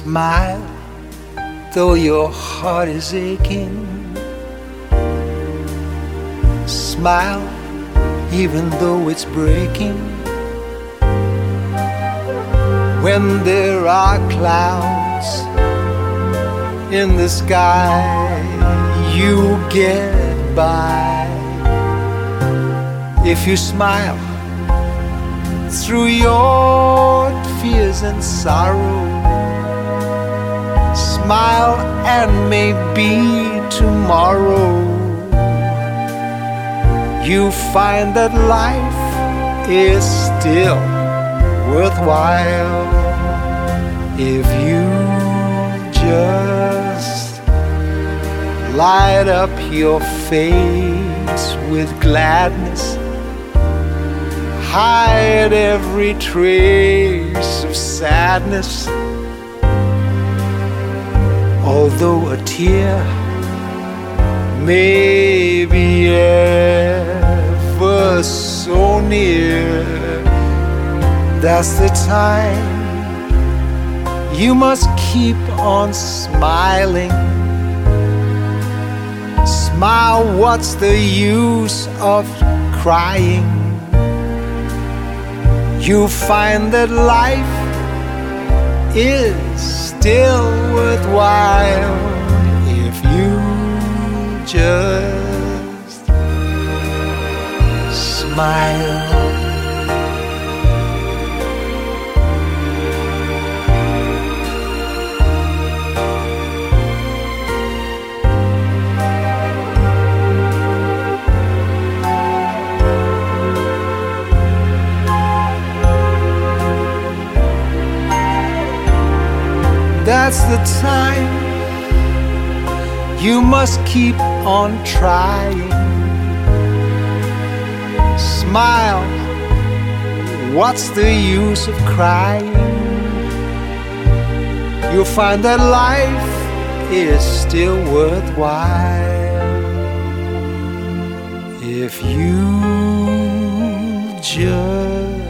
Smile, though your heart is aching. Smile, even though it's breaking. When there are clouds in the sky, you get by. If you smile through your fears and sorrow, smile and maybe tomorrow you find that life is still worthwhile if you just light up your face with gladness, hide every trace of sadness. Although a tear may be ever so near, that's the time you must keep on smiling. Smile, what's the use of crying? You find that life is still worthwhile if you just smile. That's the time you must keep on trying. Smile, what's the use of crying? You'll find that life is still worthwhile if you just